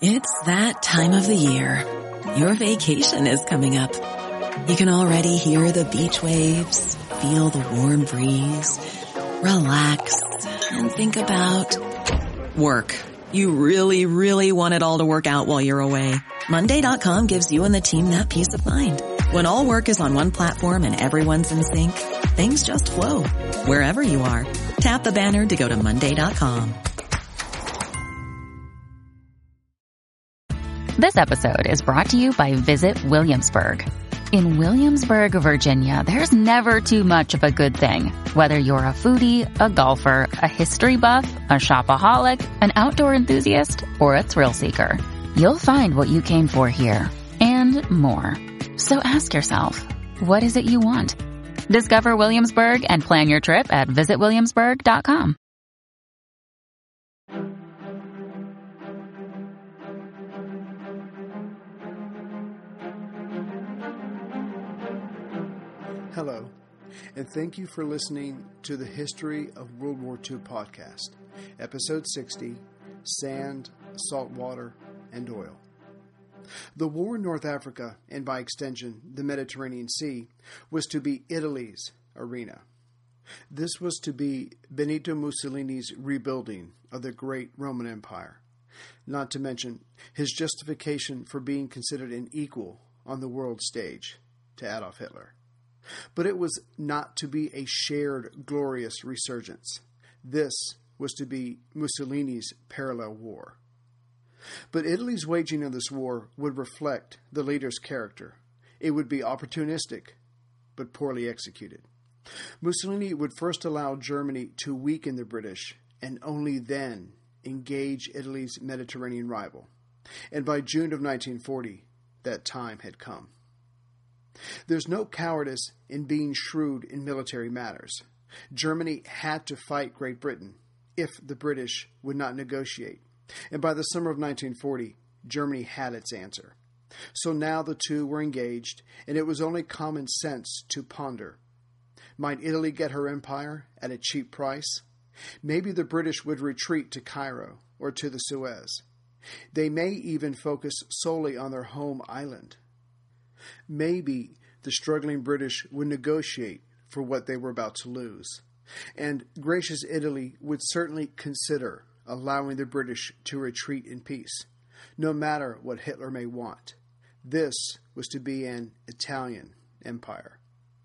It's that time of the year. Your vacation is coming up. You can already hear the beach waves, feel the warm breeze, relax, and think about work. You really, really want it all to work out while you're away. Monday.com gives you and the team that peace of mind. When all work is on one platform and everyone's in sync, things just flow. Wherever you are, tap the banner to go to Monday.com. This episode is brought to you by Visit Williamsburg. In Williamsburg, Virginia, there's never too much of a good thing. Whether you're a foodie, a golfer, a history buff, a shopaholic, an outdoor enthusiast, or a thrill seeker, you'll find what you came for here and more. So ask yourself, what is it you want? Discover Williamsburg and plan your trip at visitwilliamsburg.com. Hello, and thank you for listening to the History of World War II podcast, episode 60, Sand, Salt Water, and Oil. The war in North Africa, and by extension, the Mediterranean Sea, was to be Italy's arena. This was to be Benito Mussolini's rebuilding of the great Roman Empire, not to mention his justification for being considered an equal on the world stage to Adolf Hitler. But it was not to be a shared, glorious resurgence. This was to be Mussolini's parallel war. But Italy's waging of this war would reflect the leader's character. It would be opportunistic, but poorly executed. Mussolini would first allow Germany to weaken the British, and only then engage Italy's Mediterranean rival. And by June of 1940, that time had come. There's no cowardice in being shrewd in military matters. Germany had to fight Great Britain if the British would not negotiate. And by the summer of 1940, Germany had its answer. So now the two were engaged, and it was only common sense to ponder. Might Italy get her empire at a cheap price? Maybe the British would retreat to Cairo or to the Suez. They may even focus solely on their home island. Maybe the struggling British would negotiate for what they were about to lose. And gracious Italy would certainly consider allowing the British to retreat in peace, no matter what Hitler may want. This was to be an Italian empire.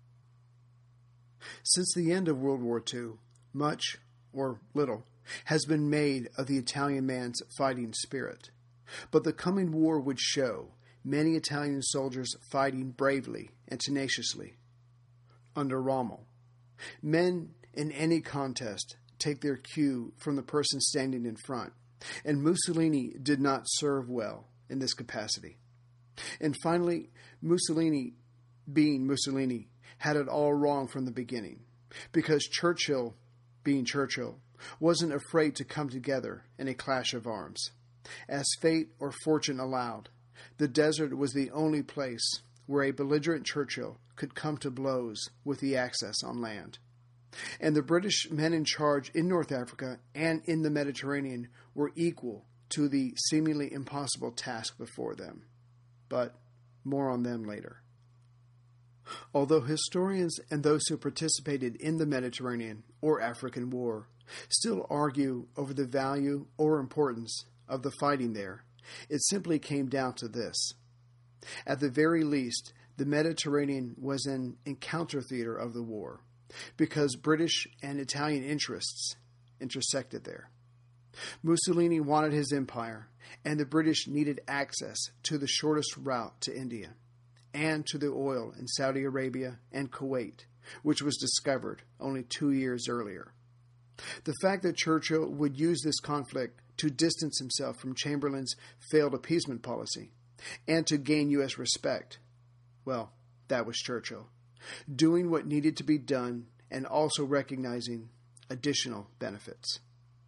Since the end of World War II, much, or little, has been made of the Italian man's fighting spirit. But the coming war would show many Italian soldiers fighting bravely and tenaciously under Rommel. Men in any contest take their cue from the person standing in front, and Mussolini did not serve well in this capacity. And finally, Mussolini, being Mussolini, had it all wrong from the beginning, because Churchill, being Churchill, wasn't afraid to come together in a clash of arms. As fate or fortune allowed, the desert was the only place where a belligerent Churchill could come to blows with the Axis on land. And the British men in charge in North Africa and in the Mediterranean were equal to the seemingly impossible task before them. But more on them later. Although historians and those who participated in the Mediterranean or African War still argue over the value or importance of the fighting there, it simply came down to this. At the very least, the Mediterranean was an encounter theater of the war, because British and Italian interests intersected there. Mussolini wanted his empire, and the British needed access to the shortest route to India, and to the oil in Saudi Arabia and Kuwait, which was discovered only 2 years earlier. The fact that Churchill would use this conflict to distance himself from Chamberlain's failed appeasement policy, and to gain U.S. respect, well, that was Churchill, doing what needed to be done and also recognizing additional benefits.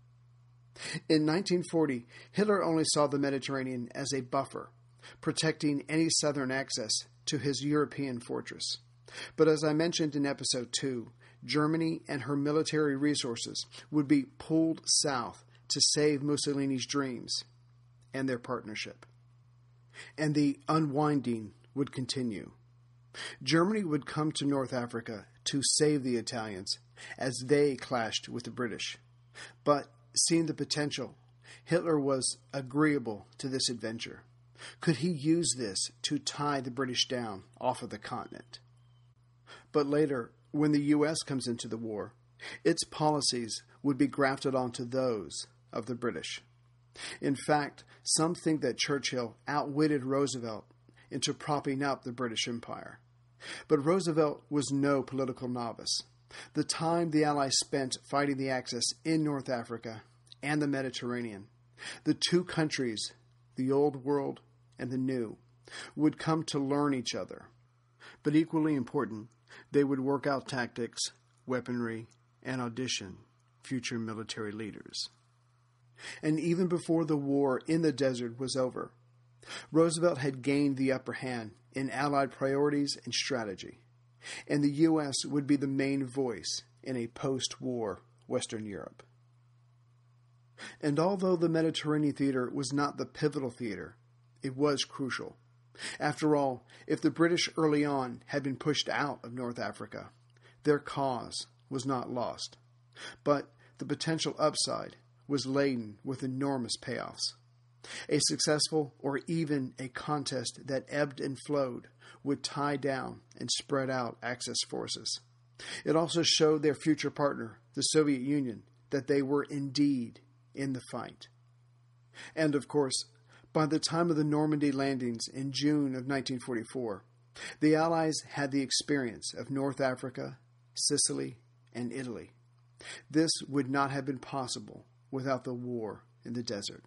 In 1940, Hitler only saw the Mediterranean as a buffer, protecting any southern access to his European fortress. But as I mentioned in episode 2, Germany and her military resources would be pulled south to save Mussolini's dreams. and their partnership. And the unwinding would continue. Germany would come to North Africa to save the Italians as they clashed with the British. But seeing the potential, Hitler was agreeable to this adventure. Could he use this to tie the British down off of the continent? But later, when the U.S. comes into the war, its policies would be grafted onto those of the British. In fact, some think that Churchill outwitted Roosevelt into propping up the British Empire. But Roosevelt was no political novice. The time the Allies spent fighting the Axis in North Africa and the Mediterranean, the two countries, the Old World and the New, would come to learn each other. But equally important, they would work out tactics, weaponry, and audition future military leaders. And even before the war in the desert was over, Roosevelt had gained the upper hand in Allied priorities and strategy, and the U.S. would be the main voice in a post-war Western Europe. And although the Mediterranean theater was not the pivotal theater, it was crucial. After all, if the British early on had been pushed out of North Africa, their cause was not lost. But the potential upside was laden with enormous payoffs. A successful or even a contest that ebbed and flowed would tie down and spread out Axis forces. It also showed their future partner, the Soviet Union, that they were indeed in the fight. And of course, by the time of the Normandy landings in June of 1944, the Allies had the experience of North Africa, Sicily, and Italy. This would not have been possible without the war in the desert.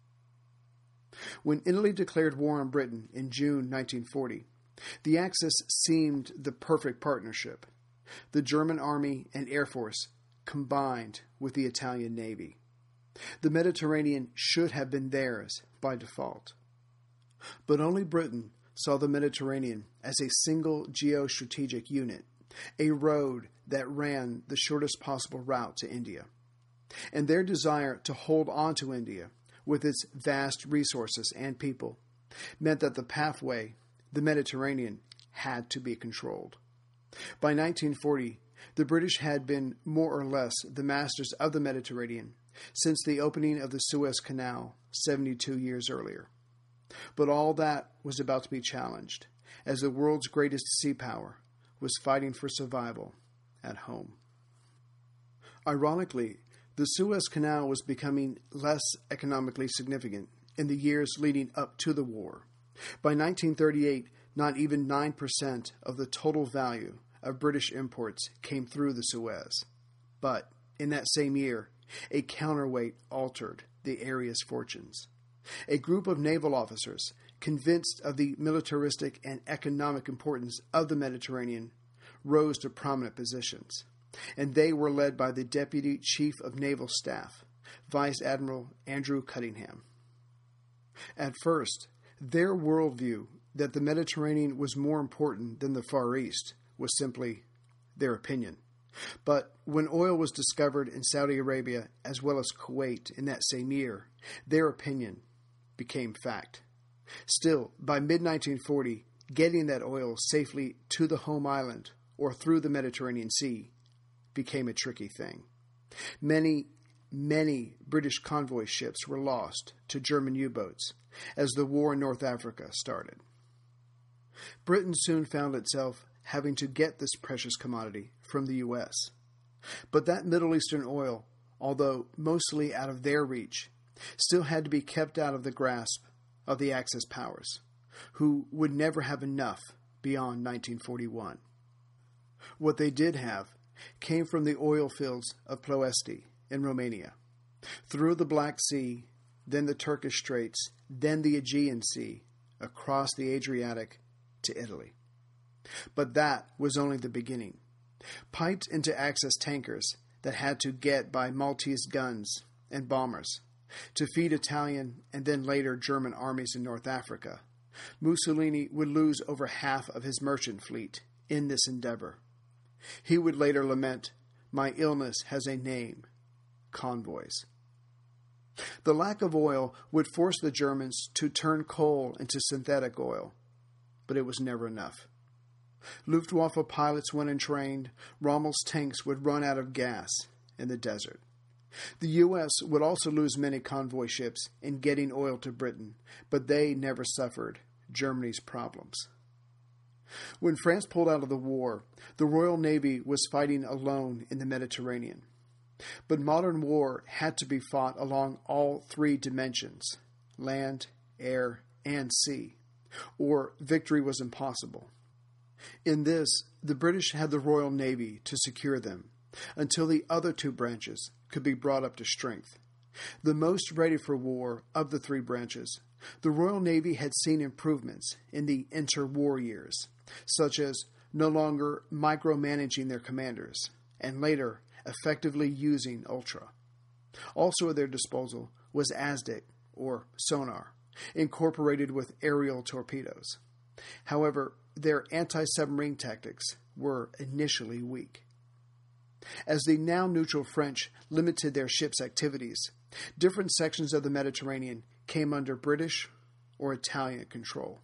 When Italy declared war on Britain in June 1940, the Axis seemed the perfect partnership. The German Army and Air Force combined with the Italian Navy. The Mediterranean should have been theirs by default. But only Britain saw the Mediterranean as a single geostrategic unit, a road that ran the shortest possible route to India. And their desire to hold on to India, with its vast resources and people, meant that the pathway, the Mediterranean, had to be controlled. By 1940, the British had been more or less the masters of the Mediterranean since the opening of the Suez Canal 72 years earlier. But all that was about to be challenged, as the world's greatest sea power was fighting for survival at home. Ironically, the Suez Canal was becoming less economically significant in the years leading up to the war. By 1938, not even 9% of the total value of British imports came through the Suez. But in that same year, a counterweight altered the area's fortunes. A group of naval officers, convinced of the militaristic and economic importance of the Mediterranean, rose to prominent positions. And they were led by the Deputy Chief of Naval Staff, Vice Admiral Andrew Cunningham. At first, their worldview that the Mediterranean was more important than the Far East was simply their opinion. But when oil was discovered in Saudi Arabia as well as Kuwait in that same year, their opinion became fact. Still, by mid-1940, getting that oil safely to the home island or through the Mediterranean Sea became a tricky thing. Many British convoy ships were lost to German U-boats as the war in North Africa started. Britain soon found itself having to get this precious commodity from the U.S. But that Middle Eastern oil, although mostly out of their reach, still had to be kept out of the grasp of the Axis powers, who would never have enough beyond 1941. What they did have came from the oil fields of Ploesti in Romania, through the Black Sea, then the Turkish Straits, then the Aegean Sea, across the Adriatic to Italy. But that was only the beginning. Piped into Axis tankers that had to get by Maltese guns and bombers to feed Italian and then later German armies in North Africa, Mussolini would lose over half of his merchant fleet in this endeavor. He would later lament, "My illness has a name, convoys." The lack of oil would force the Germans to turn coal into synthetic oil, but it was never enough. Luftwaffe pilots went untrained, Rommel's tanks would run out of gas in the desert. The U.S. would also lose many convoy ships in getting oil to Britain, but they never suffered Germany's problems. When France pulled out of the war, the Royal Navy was fighting alone in the Mediterranean. But modern war had to be fought along all three dimensions, land, air, and sea, or victory was impossible. In this, the British had the Royal Navy to secure them, until the other two branches could be brought up to strength. The most ready for war of the three branches, the Royal Navy had seen improvements in the interwar years, such as no longer micromanaging their commanders, and later effectively using Ultra. Also at their disposal was ASDIC, or sonar, incorporated with aerial torpedoes. However, their anti-submarine tactics were initially weak. As the now neutral French limited their ships' activities, different sections of the Mediterranean came under British or Italian control.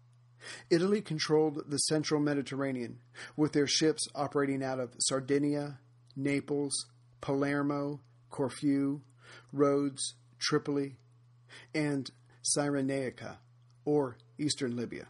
Italy controlled the central Mediterranean, with their ships operating out of Sardinia, Naples, Palermo, Corfu, Rhodes, Tripoli, and Cyrenaica, or eastern Libya.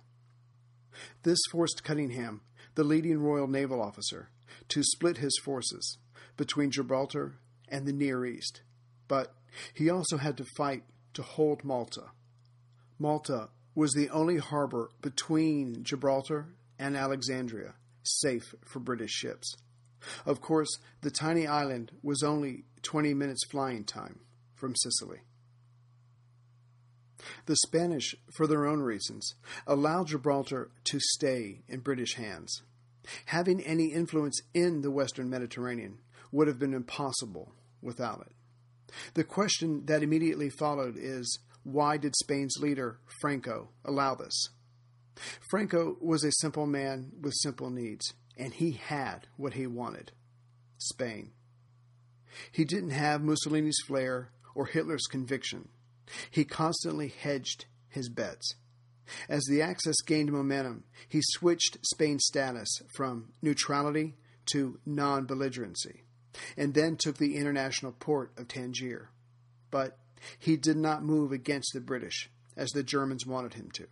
This forced Cunningham, the leading royal naval officer, to split his forces between Gibraltar and the Near East, but he also had to fight to hold Malta. Malta was the only harbor between Gibraltar and Alexandria safe for British ships. Of course, the tiny island was only 20 minutes flying time from Sicily. The Spanish, for their own reasons, allowed Gibraltar to stay in British hands. Having any influence in the Western Mediterranean would have been impossible without it. The question that immediately followed is, why did Spain's leader, Franco, allow this? Franco was a simple man with simple needs, and he had what he wanted: Spain. He didn't have Mussolini's flair or Hitler's conviction. He constantly hedged his bets. As the Axis gained momentum, he switched Spain's status from neutrality to non-belligerency, and then took the international port of Tangier. But he did not move against the British, as the Germans wanted him to.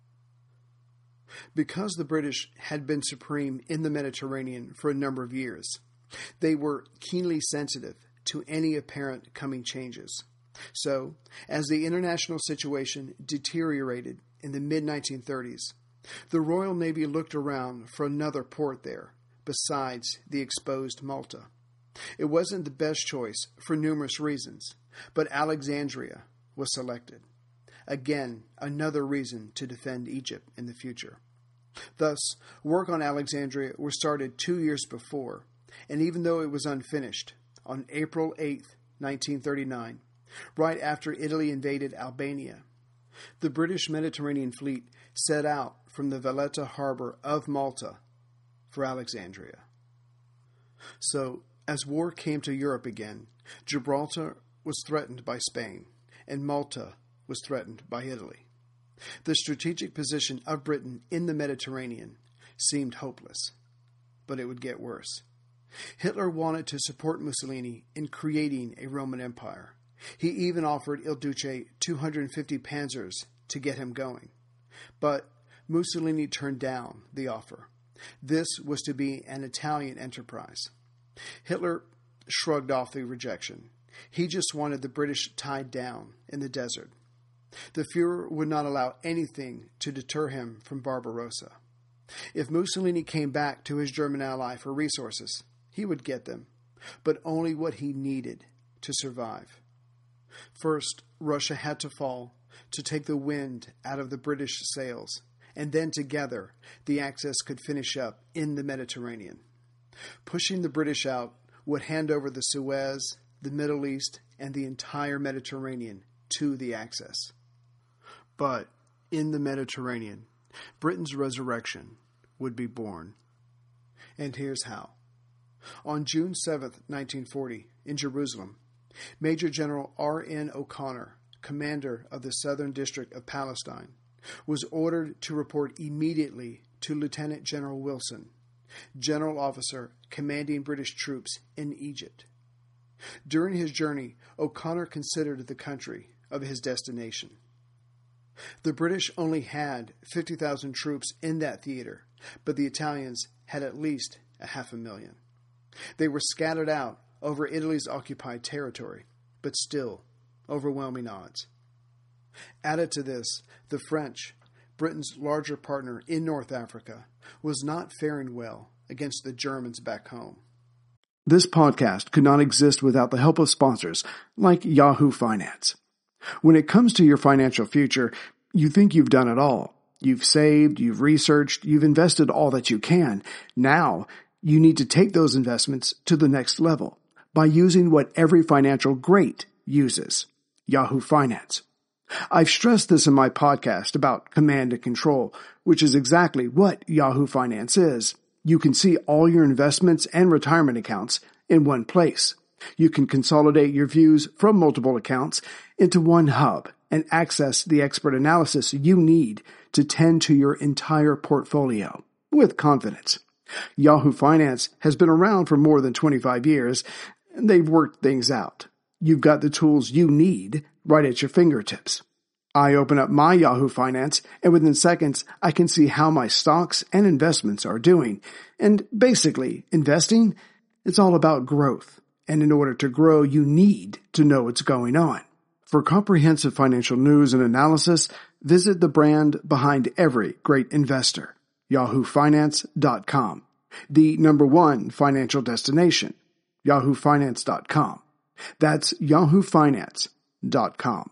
Because the British had been supreme in the Mediterranean for a number of years, they were keenly sensitive to any apparent coming changes. So, as the international situation deteriorated in the mid-1930s, the Royal Navy looked around for another port there, besides the exposed Malta. It wasn't the best choice for numerous reasons, but Alexandria was selected. Again, another reason to defend Egypt in the future. Thus, work on Alexandria was started 2 years before, and even though it was unfinished, on April 8, 1939, right after Italy invaded Albania, the British Mediterranean Fleet set out from the Valletta harbor of Malta for Alexandria. So, as war came to Europe again, Gibraltar was threatened by Spain, and Malta was threatened by Italy. The strategic position of Britain in the Mediterranean seemed hopeless, but it would get worse. Hitler wanted to support Mussolini in creating a Roman Empire. He even offered Il Duce 250 panzers to get him going. But Mussolini turned down the offer. This was to be an Italian enterprise. Hitler shrugged off the rejection. He just wanted the British tied down in the desert. The Fuhrer would not allow anything to deter him from Barbarossa. If Mussolini came back to his German ally for resources, he would get them, but only what he needed to survive. First, Russia had to fall to take the wind out of the British sails, and then together the Axis could finish up in the Mediterranean. Pushing the British out would hand over the Suez, the Middle East, and the entire Mediterranean to the Axis. But in the Mediterranean, Britain's resurrection would be born. And here's how. On June 7, 1940, in Jerusalem, Major General R.N. O'Connor, commander of the Southern District of Palestine, was ordered to report immediately to Lieutenant General Wilson, general officer commanding British troops in Egypt. During his journey, O'Connor considered the country of his destination. The British only had 50,000 troops in that theater, but the Italians had at least 500,000. They were scattered out over Italy's occupied territory, but still overwhelming odds. Added to this, the French, Britain's larger partner in North Africa, was not faring well against the Germans back home. This podcast could not exist without the help of sponsors like Yahoo Finance. When it comes to your financial future, you think you've done it all. You've saved, you've researched, you've invested all that you can. Now, you need to take those investments to the next level by using what every financial great uses, Yahoo Finance. I've stressed this in my podcast about command and control, which is exactly what Yahoo Finance is. You can see all your investments and retirement accounts in one place. You can consolidate your views from multiple accounts into one hub and access the expert analysis you need to tend to your entire portfolio with confidence. Yahoo Finance has been around for more than 25 years, and they've worked things out. You've got the tools you need right at your fingertips. I open up my Yahoo Finance, and within seconds, I can see how my stocks and investments are doing. And basically, investing, it's all about growth. And in order to grow, you need to know what's going on. For comprehensive financial news and analysis, visit the brand behind every great investor, yahoofinance.com. The #1 financial destination, yahoofinance.com. That's yahoofinance.com.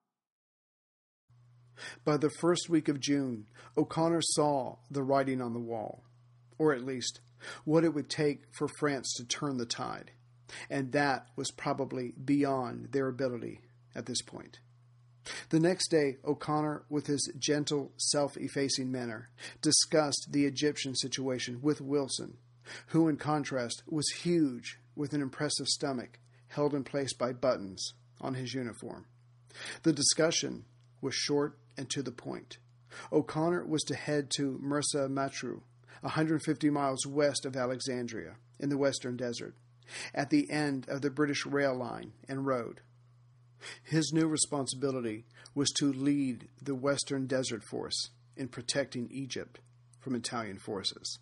By the first week of June, O'Connor saw the writing on the wall, or at least what it would take for France to turn the tide, and that was probably beyond their ability at this point. The next day, O'Connor, with his gentle, self-effacing manner, discussed the Egyptian situation with Wilson, who in contrast was huge with an impressive stomach held in place by buttons on his uniform. The discussion was short and to the point. O'Connor was to head to Mersa Matruh, 150 miles west of Alexandria, in the Western Desert, at the end of the British rail line and road. His new responsibility was to lead the Western Desert Force in protecting Egypt from Italian forces.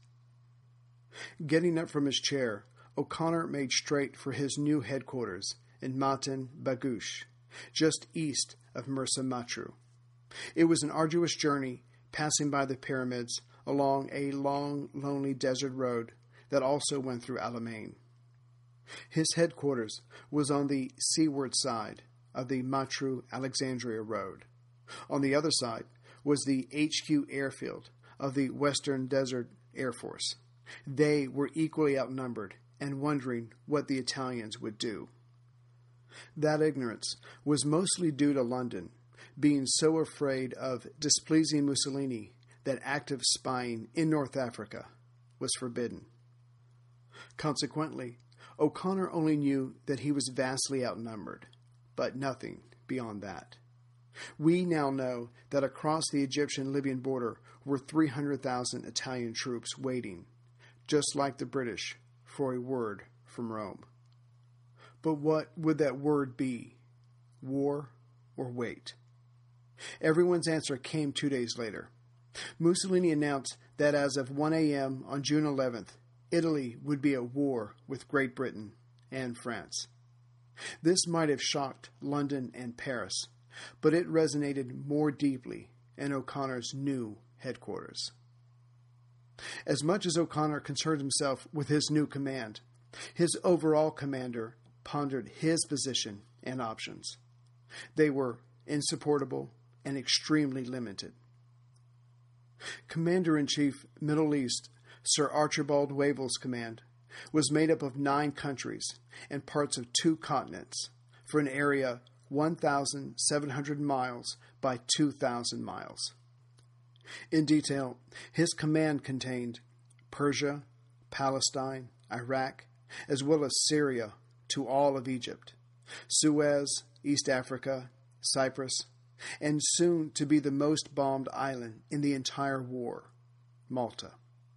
Getting up from his chair, O'Connor made straight for his new headquarters in Matan Bagoush, just east of Mersa Matruh. It was an arduous journey, passing by the pyramids along a long, lonely desert road that also went through Alamein. His headquarters was on the seaward side of the Matruh-Alexandria road. On the other side was the HQ airfield of the Western Desert Air Force. They were equally outnumbered and wondering what the Italians would do. That ignorance was mostly due to London, being so afraid of displeasing Mussolini that active spying in North Africa was forbidden. Consequently, O'Connor only knew that he was vastly outnumbered, but nothing beyond that. We now know that across the Egyptian-Libyan border were 300,000 Italian troops waiting, just like the British, for a word from Rome. But what would that word be? War or wait? Everyone's answer came 2 days later. Mussolini announced that as of 1 a.m. on June 11th, Italy would be at war with Great Britain and France. This might have shocked London and Paris, but it resonated more deeply in O'Connor's new headquarters. As much as O'Connor concerned himself with his new command, his overall commander pondered his position and options. They were insupportable and extremely limited. Commander-in-Chief Middle East Sir Archibald Wavell's command was made up of 9 countries and parts of 2 continents for an area 1,700 miles by 2,000 miles. In detail, his command contained Persia, Palestine, Iraq, as well as Syria to all of Egypt, Suez, East Africa, Cyprus, and soon to be the most bombed island in the entire war, Malta.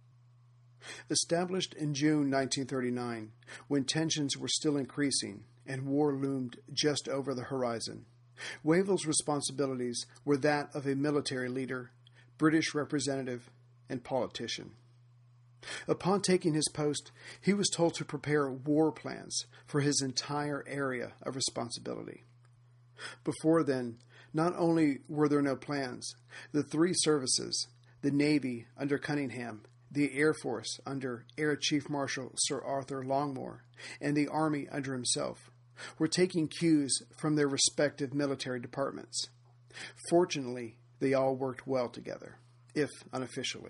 Established in June 1939, when tensions were still increasing and war loomed just over the horizon, Wavell's responsibilities were that of a military leader, British representative, and politician. Upon taking his post, he was told to prepare war plans for his entire area of responsibility. Before then, not only were there no plans, the three services, the Navy under Cunningham, the Air Force under Air Chief Marshal Sir Arthur Longmore, and the Army under himself, were taking cues from their respective military departments. Fortunately, they all worked well together, if unofficially.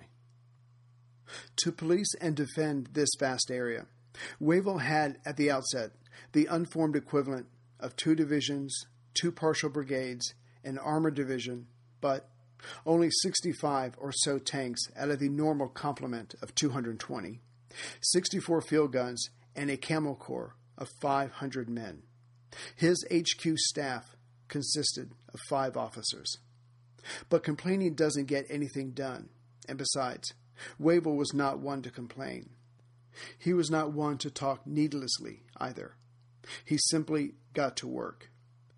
To police and defend this vast area, Wavell had, at the outset, the unformed equivalent of 2 divisions, 2 partial brigades, an armored division, but only 65 or so tanks out of the normal complement of 220, 64 field guns, and a camel corps of 500 men. His HQ staff consisted of 5 officers. But complaining doesn't get anything done, and besides, Wavell was not one to complain. He was not one to talk needlessly either. He simply got to work.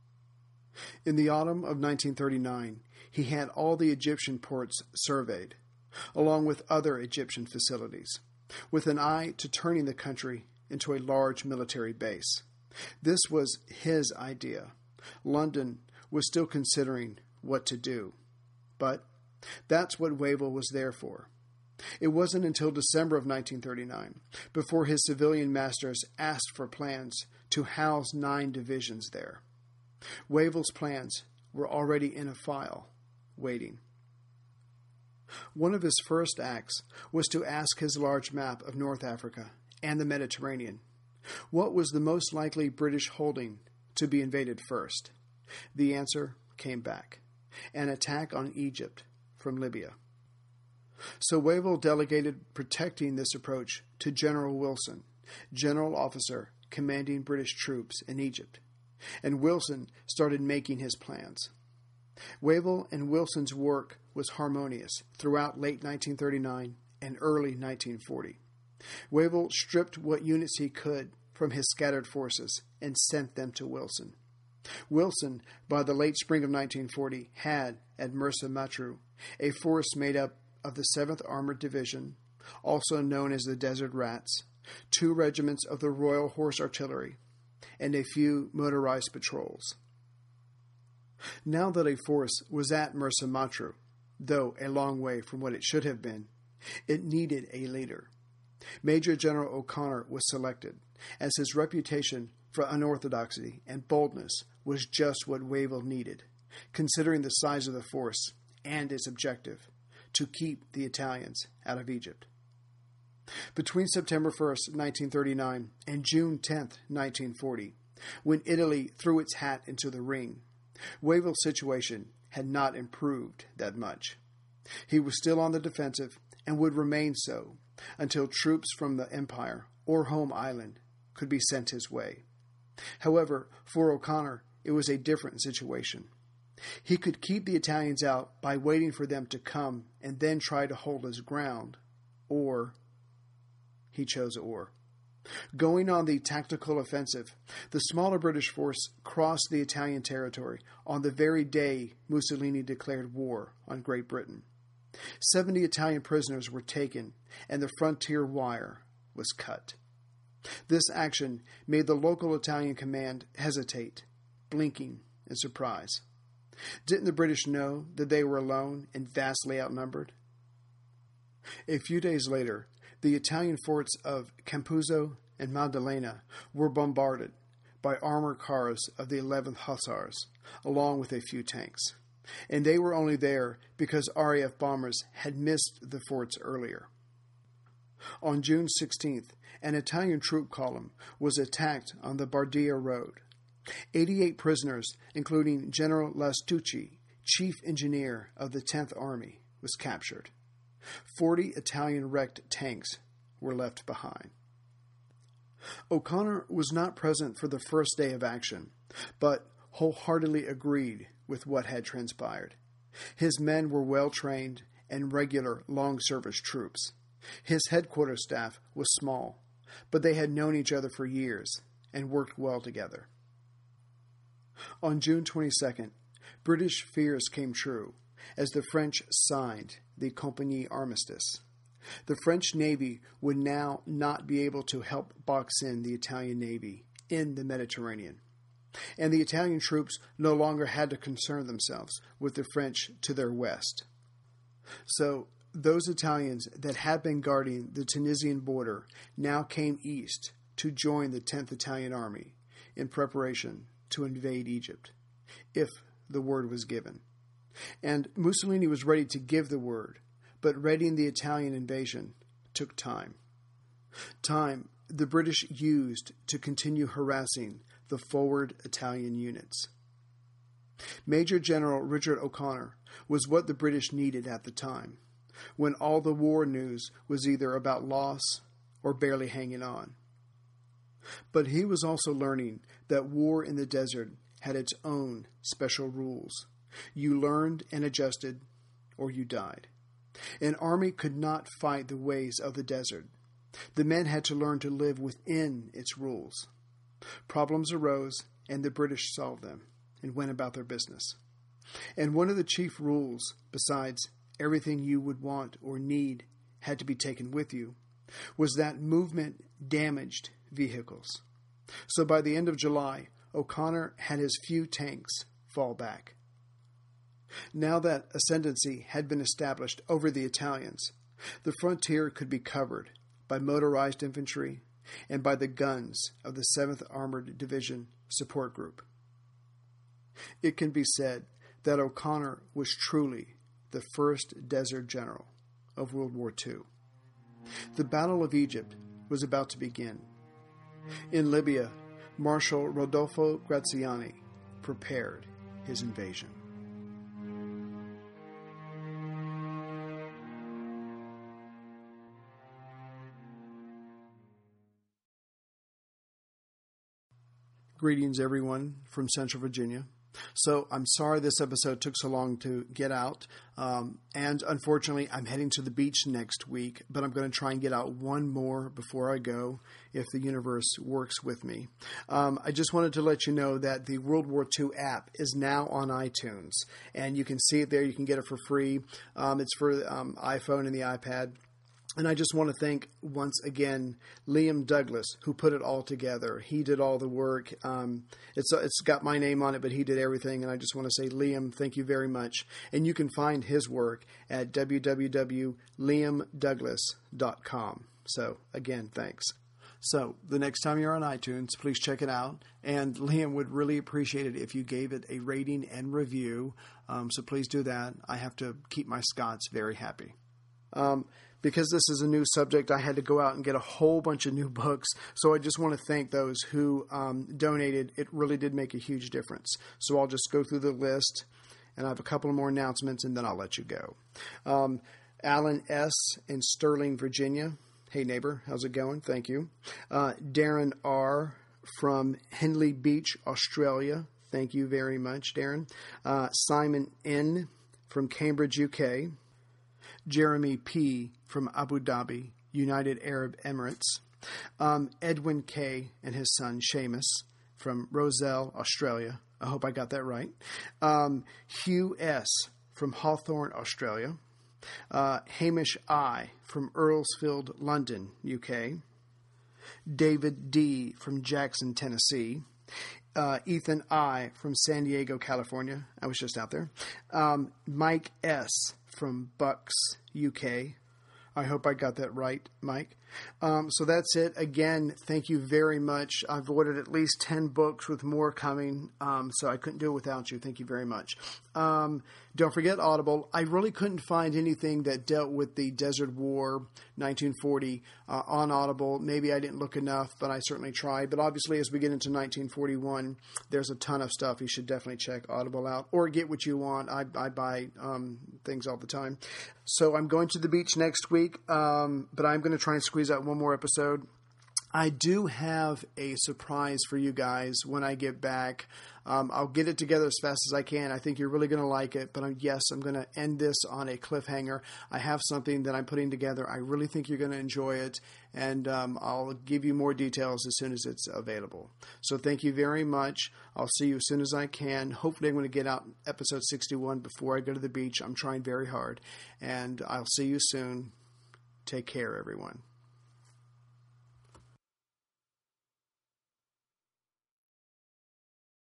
In the autumn of 1939, he had all the Egyptian ports surveyed, along with other Egyptian facilities, with an eye to turning the country into a large military base. This was his idea. London was still considering what to do, but that's what Wavell was there for. It wasn't until December of 1939, before his civilian masters asked for plans to house 9 divisions there. Wavell's plans were already in a file, waiting. One of his first acts was to ask his large map of North Africa and the Mediterranean, what was the most likely British holding to be invaded first? The answer came back: an attack on Egypt from Libya. So Wavell delegated protecting this approach to General Wilson, general officer commanding British troops in Egypt, and Wilson started making his plans. Wavell and Wilson's work was harmonious throughout late 1939 and early 1940. Wavell stripped what units he could from his scattered forces and sent them to Wilson. Wilson, by the late spring of 1940, had, at Mersa Matruh, a force made up of the 7th Armored Division, also known as the Desert Rats, 2 regiments of the Royal Horse Artillery, and a few motorized patrols. Now that a force was at Mersa Matruh, though a long way from what it should have been, it needed a leader. Major General O'Connor was selected, as his reputation for unorthodoxy and boldness was just what Wavell needed, considering the size of the force and its objective, to keep the Italians out of Egypt. Between September 1st, 1939 and June 10th, 1940, when Italy threw its hat into the ring, Wavell's situation had not improved that much. He was still on the defensive and would remain so until troops from the Empire or Home Island could be sent his way. However, for O'Connor, it was a different situation. He could keep the Italians out by waiting for them to come and then try to hold his ground, or he chose or. Going on the tactical offensive, the smaller British force crossed the Italian territory on the very day Mussolini declared war on Great Britain. 70 Italian prisoners were taken, and the frontier wire was cut. This action made the local Italian command hesitate, blinking in surprise. Didn't the British know that they were alone and vastly outnumbered? A few days later, the Italian forts of Campuzzo and Maddalena were bombarded by armored cars of the 11th Hussars, along with a few tanks. And they were only there because RAF bombers had missed the forts earlier. On June 16th, an Italian troop column was attacked on the Bardia Road. 88 prisoners, including General Lastucci, chief engineer of the 10th Army, was captured. 40 Italian wrecked tanks were left behind. O'Connor was not present for the first day of action, but wholeheartedly agreed with what had transpired. His men were well-trained and regular long-service troops. His headquarters staff was small, but they had known each other for years and worked well together. On June 22nd, British fears came true as the French signed the Compagnie Armistice. The French Navy would now not be able to help box in the Italian Navy in the Mediterranean, and the Italian troops no longer had to concern themselves with the French to their west. So those Italians that had been guarding the Tunisian border now came east to join the 10th Italian Army in preparation to invade Egypt, if the word was given. And Mussolini was ready to give the word, but readying the Italian invasion took time. Time the British used to continue harassing the forward Italian units. Major General Richard O'Connor was what the British needed at the time, when all the war news was either about loss or barely hanging on. But he was also learning that war in the desert had its own special rules. You learned and adjusted, or you died. An army could not fight the ways of the desert. The men had to learn to live within its rules. Problems arose, and the British solved them and went about their business. And one of the chief rules, besides everything you would want or need had to be taken with you, was that movement damaged vehicles. So by the end of July, O'Connor had his few tanks fall back. Now that ascendancy had been established over the Italians, the frontier could be covered by motorized infantry and by the guns of the 7th Armored Division Support Group. It can be said that O'Connor was truly the first desert general of World War II. The Battle of Egypt was about to begin. In Libya, Marshal Rodolfo Graziani prepared his invasion. Greetings, everyone, from Central Virginia. So I'm sorry this episode took so long to get out, and unfortunately I'm heading to the beach next week, but I'm going to try and get out one more before I go if the universe works with me. I just wanted to let you know that the World War II app is now on iTunes, and you can see it there. You can get it for free. It's for iPhone and the iPad. And I just want to thank once again Liam Douglas, who put it all together. He did all the work. It's got my name on it, but he did everything. And I just want to say, Liam, thank you very much. And you can find his work at www.liamdouglas.com. So again, thanks. So the next time you're on iTunes, please check it out. And Liam would really appreciate it if you gave it a rating and review. So please do that. I have to keep my Scots very happy. Because this is a new subject, I had to go out and get a whole bunch of new books. So I just want to thank those who donated. It really did make a huge difference. So I'll just go through the list, and I have a couple of more announcements, and then I'll let you go. Alan S. in Sterling, Virginia. Hey, neighbor. How's it going? Thank you. Darren R. from Henley Beach, Australia. Thank you very much, Darren. Simon N. from Cambridge, UK. Jeremy P. from Abu Dhabi, United Arab Emirates. Edwin K. and his son Seamus from Rozelle, Australia. I hope I got that right. Hugh S. from Hawthorne, Australia. Hamish I. from Earlsfield, London, UK. David D. from Jackson, Tennessee. Ethan I. from San Diego, California. I was just out there. Mike S. from Bucks, UK. I hope I got that right, Mike. So that's it. Again, thank you very much. I've ordered at least 10 books with more coming, so I couldn't do it without you. Thank you very much. Don't forget Audible. I really couldn't find anything that dealt with the Desert War 1940 on Audible. Maybe I didn't look enough, but I certainly tried. But obviously, as we get into 1941, there's a ton of stuff. You should definitely check Audible out or get what you want. I buy things all the time. So I'm going to the beach next week, but I'm going to try and squeeze out one more episode. I do have a surprise for you guys when I get back. I'll get it together as fast as I can. I think you're really going to like it, but yes, I'm going to end this on a cliffhanger. I have something that I'm putting together. I really think you're going to enjoy it, and I'll give you more details as soon as it's available. So thank you very much. I'll see you as soon as I can. Hopefully I'm going to get out episode 61 before I go to the beach. I'm trying very hard, and I'll see you soon. Take care, everyone.